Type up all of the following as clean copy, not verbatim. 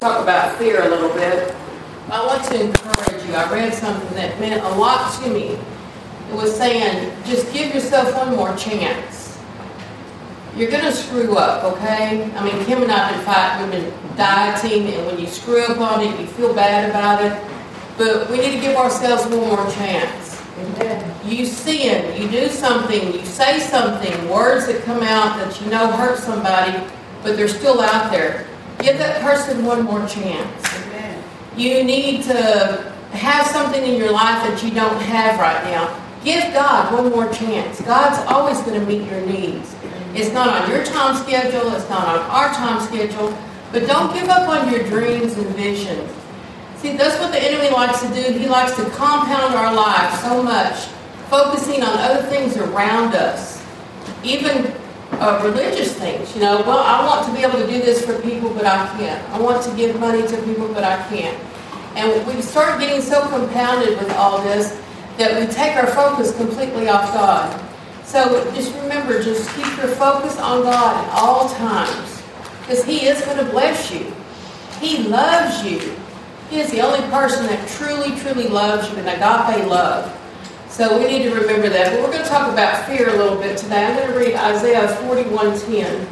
Talk about fear a little bit. I want to encourage you. I read something that meant a lot to me. It was saying, just give yourself one more chance. You're going to screw up, okay? I mean, Kim and I have been fighting, we've been dieting, and when you screw up on it, you feel bad about it. But we need to give ourselves one more chance. Amen. You sin, you do something, you say something, words that come out that you know hurt somebody, but they're still out there. Give that person one more chance. Amen. You need to have something in your life that you don't have right now. Give God one more chance. God's always going to meet your needs. It's not on your time schedule. It's not on our time schedule. But don't give up on your dreams and visions. See, that's what the enemy likes to do. He likes to compound our lives so much, focusing on other things around us. Even religious things, well, I want to be able to do this for people, but I can't. I want to give money to people, but I can't. And we start getting so compounded with all this that we take our focus completely off God. So just remember, just keep your focus on God at all times, because He is going to bless you. He loves you. He is the only person that truly, truly loves you, an agape love. So we need to remember that. But we're going to talk about fear a little bit today. I'm going to read Isaiah 41:10.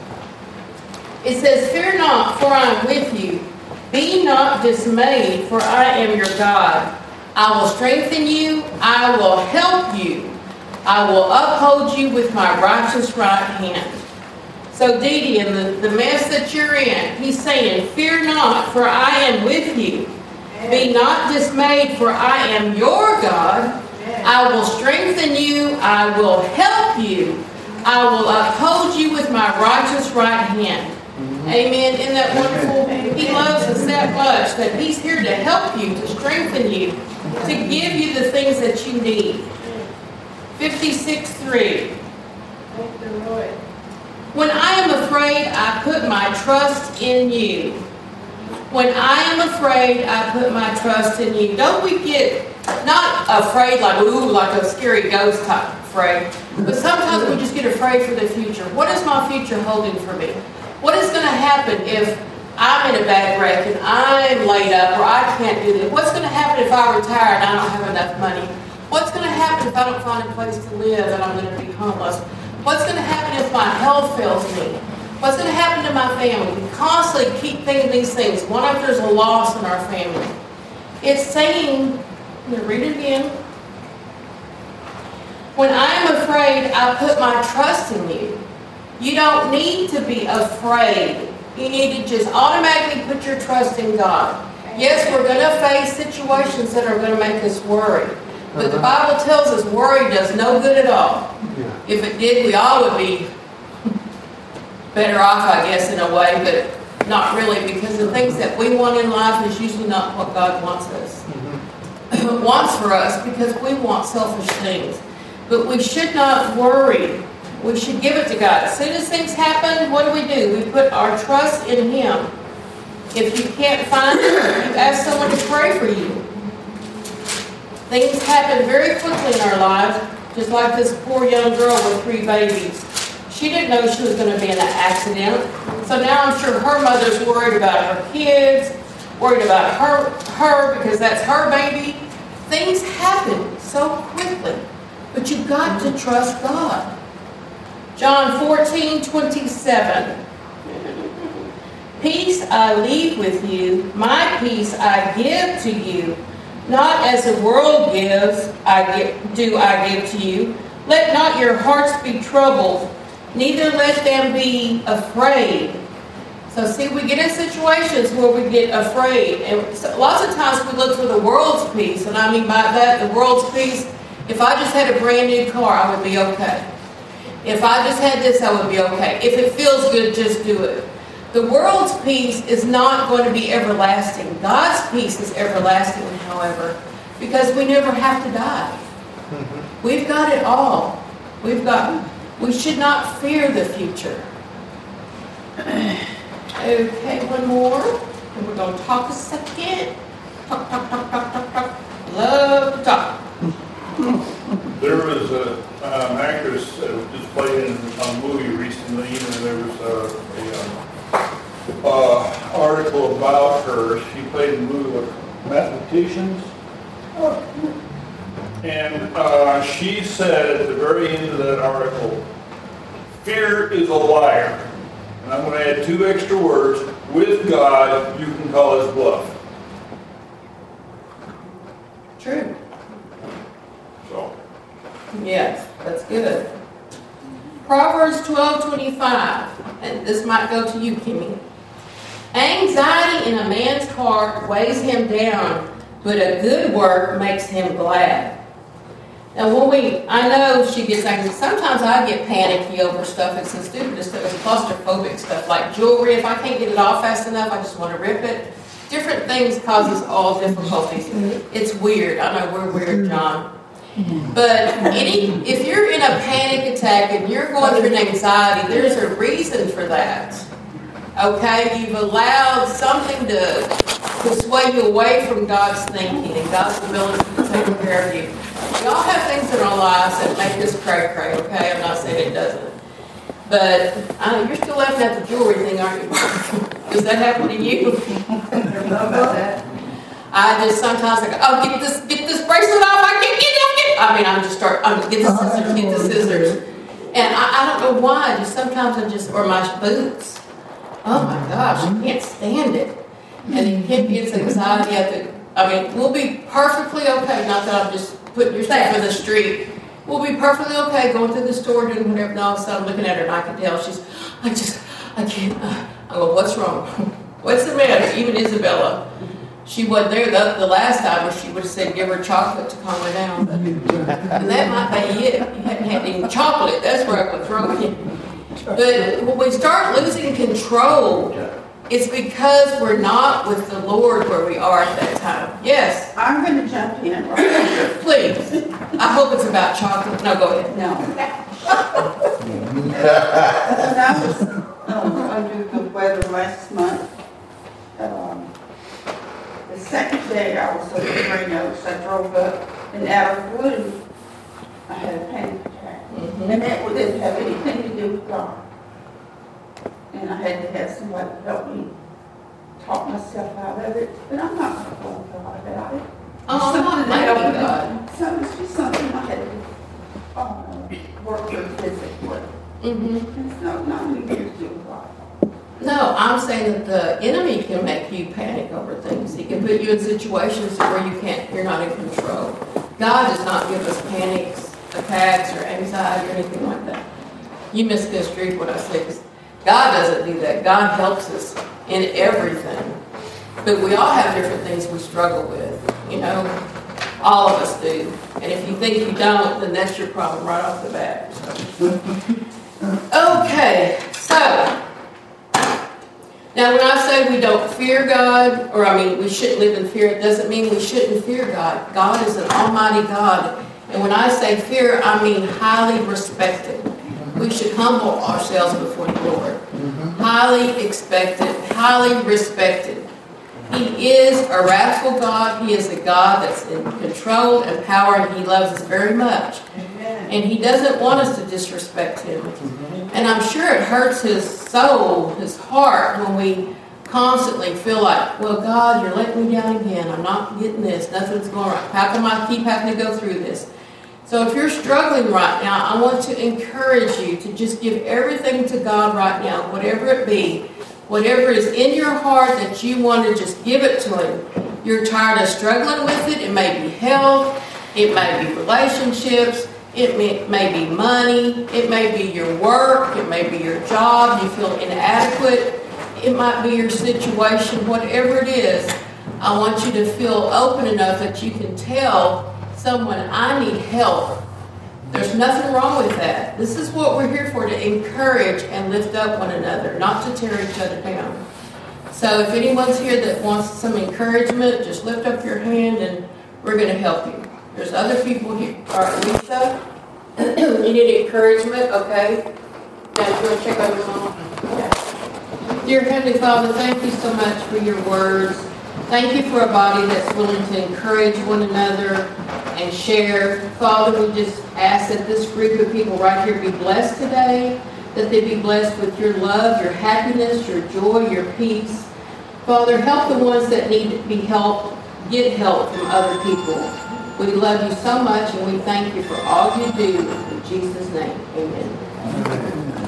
It says, "Fear not, for I am with you. Be not dismayed, for I am your God. I will strengthen you. I will help you. I will uphold you with my righteous right hand." So Dee Dee, in the mess that you're in, he's saying, "Fear not, for I am with you. Be not dismayed, for I am your God. I will strengthen you. I will help you. I will uphold you with my righteous right hand." Amen. Isn't that wonderful? He loves us that much that He's here to help you, to strengthen you, to give you the things that you need. 56:3. Thank the Lord. "When I am afraid, I put my trust in you." When I am afraid, I put my trust in you. Don't we get not afraid like a scary ghost type afraid, but sometimes we just get afraid for the future. What is my future holding for me? What is going to happen if I'm in a bad wreck and I'm laid up or I can't do this? What's going to happen if I retire and I don't have enough money? What's going to happen if I don't find a place to live and I'm going to be homeless? What's going to happen if my health fails me? What's going to happen to my family? We constantly keep thinking these things. What if there's a loss in our family? It's saying, I'm going to read it again. When I am afraid, I put my trust in you. You don't need to be afraid. You need to just automatically put your trust in God. Yes, we're going to face situations that are going to make us worry. But the Bible tells us worry does no good at all. If it did, we all would be better off, I guess, in a way, but not really, because the things that we want in life is usually not what God wants us. Wants for us, because we want selfish things. But we should not worry. We should give it to God. As soon as things happen, what do? We put our trust in Him. If you can't find it, you ask someone to pray for you. Things happen very quickly in our lives, just like this poor young girl with 3 babies. She didn't know she was going to be in an accident. So now I'm sure her mother's worried about her kids, worried about her because that's her baby. Things happen so quickly, but you've got to trust God. John 14:27. "Peace I leave with you, my peace I give to you. Not as the world gives, do I give to you. Let not your hearts be troubled, neither let them be afraid." So see, we get in situations where we get afraid. And so lots of times we look for the world's peace. And I mean by that, the world's peace, if I just had a brand new car, I would be okay. If I just had this, I would be okay. If it feels good, just do it. The world's peace is not going to be everlasting. God's peace is everlasting, however, because we never have to die. We've got it all. We should not fear the future. Okay, one more. And we're going to talk a second. Talk. Love to talk. There was an actress that was just played in a movie recently, and there was article about her. She played in the movie with Mathematicians. And she said at the very end of that article, fear is a liar. And I'm going to add 2 extra words. With God, you can call his bluff. True. So, Yes, that's good. Proverbs 12:25, and this might go to you, Kimmy. Anxiety in a man's heart weighs him down, but a good work makes him glad. Now, I know she gets angry. Sometimes I get panicky over stuff. It's the stupidest stuff. It's claustrophobic stuff, like jewelry. If I can't get it off fast enough, I just want to rip it. Different things causes all difficulties. It's weird. I know we're weird, John. But if you're in a panic attack and you're going through an anxiety, there's a reason for that. Okay? You've allowed something to sway you away from God's thinking and God's ability to take care of you. We all have things in our lives that make us cray-cray, okay? I'm not saying it doesn't. But you're still laughing at the jewelry thing, aren't you? Does that happen to you? I don't know about that. I just sometimes I go, oh, get this bracelet off. I can't get it. Get the scissors. And I don't know why. Just sometimes or my boots. Oh my gosh, I can't stand it. And then Kim gets anxiety we'll be perfectly okay. Not that I'm just putting your stuff in the street. We'll be perfectly okay going through the store, doing whatever. And all of a sudden I'm looking at her and I can tell I can't. I go, what's wrong? What's the matter? Even Isabella. She wasn't there the last time, or she would have said, give her chocolate to calm her down. And that might be it. You hadn't had any chocolate. That's where I would throw it. But when we start losing control, it's because we're not with the Lord where we are at that time. Yes? I'm going to jump in right here. Please. I hope it's about chocolate. No, go ahead. No. When I was under the weather last month, the second day I was at Green Oaks, I drove up, and out of the blue, I had a panic attack. Mm-hmm. And that didn't have anything to do with God. And I had to have somebody help me talk myself out of it. But I'm not going to hold God about it. Oh, I'm not blaming God. So it's just something I had to work with physically. Mm-hmm. It's nothing to do with God. No, I'm saying that the enemy can make you panic over things. He can put you in situations where you're not in control. God does not give us panics, attacks, or anxiety, or anything like that. You misconstrued what I said, because God doesn't do that. God helps us in everything. But we all have different things we struggle with, all of us do. And if you think you don't, then that's your problem right off the bat. Okay, so now when I say we don't fear God, we shouldn't live in fear, it doesn't mean we shouldn't fear God. God is an almighty God. And when I say fear, I mean highly respected. We should humble ourselves before the Lord. Highly expected, highly respected. He is a wrathful God. He is a God that's in control and power, and He loves us very much. And He doesn't want us to disrespect Him. And I'm sure it hurts His soul, His heart, when we constantly feel like, well, God, you're letting me down again. I'm not getting this. Nothing's going right. How come I keep having to go through this? So if you're struggling right now, I want to encourage you to just give everything to God right now, whatever it be, whatever is in your heart that you want to just give it to Him. You're tired of struggling with it. It may be health. It may be relationships. It may be money. It may be your work. It may be your job. You feel inadequate. It might be your situation. Whatever it is, I want you to feel open enough that you can tell someone, I need help. There's nothing wrong with that. This is what we're here for, to encourage and lift up one another, not to tear each other down. So if anyone's here that wants some encouragement, just lift up your hand and we're going to help you. There's other people here. All right, Lisa, you need encouragement, okay? Now, you want to check on your mom? Okay. Dear Heavenly Father, thank you so much for your words. Thank you for a body that's willing to encourage one another and share. Father, we just ask that this group of people right here be blessed today, that they be blessed with your love, your happiness, your joy, your peace. Father, help the ones that need to be helped, get help from other people. We love you so much and we thank you for all you do. In Jesus' name, amen.